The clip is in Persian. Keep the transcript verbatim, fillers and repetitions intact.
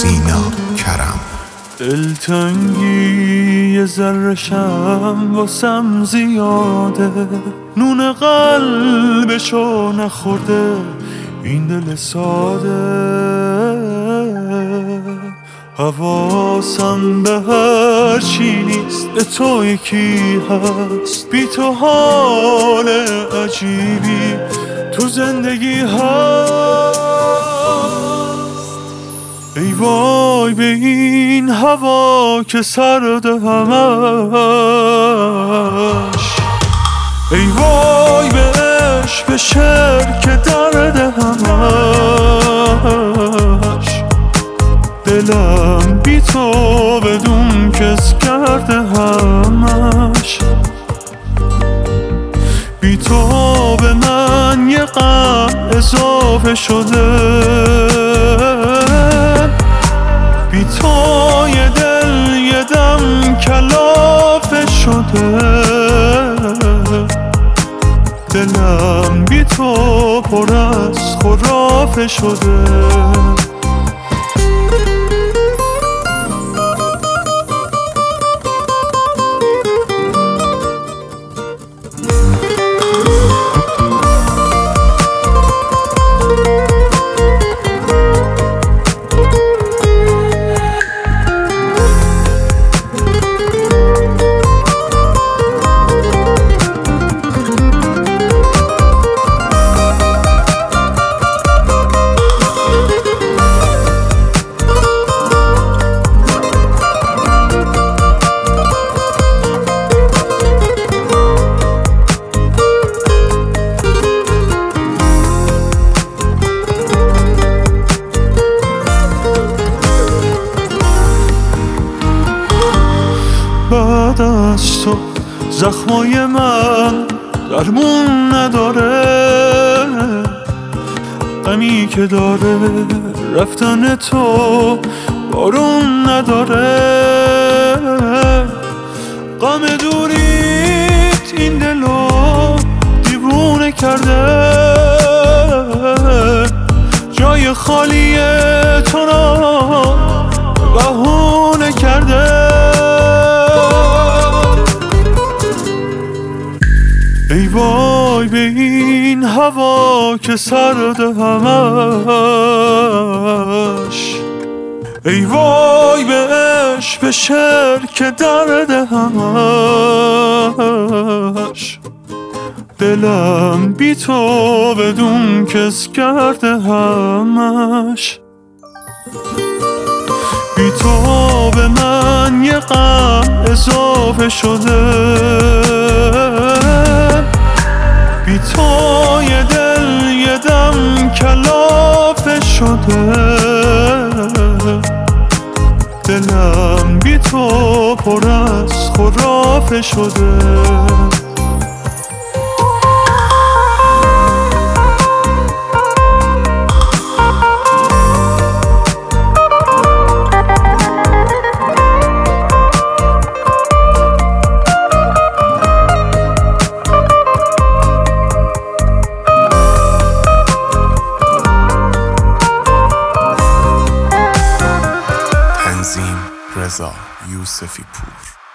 سینا کرم. دلتنگی یه ذره‌شم واسم زیاده، نون قلبشو نخورده این دل ساده. حواسم به هر چی نیست، به تو یکی هست. بی تو حال عجیبی تو زندگی هست. ای وای به این هوا که سرد همش، ای وای به عشق به شعر که درد همش. دلم بی تو بدون کس کرده همش. بی تو به من یه غم اضافه شده، بی تو یه دل یه دم کلافه شده. دلم بی تو پر از خرافه شده. بعد از تو زخمای من درمون نداره، غمی که داره رفتن تو بارون نداره. غم دوریت این دلو دیوونه کرده، جای خالی تو را بهونه کرده. ای وای به این هوا که سرد همش، ای وای به عشق به شعر که درد همش. دلم بی تو بدون کس کرده همش. بی تو به من یه غم اضافه شده، بی تو یه دل یه دم کلافه شده. دلم بی تو پر از خرافه شده. رضا یوسفی پور.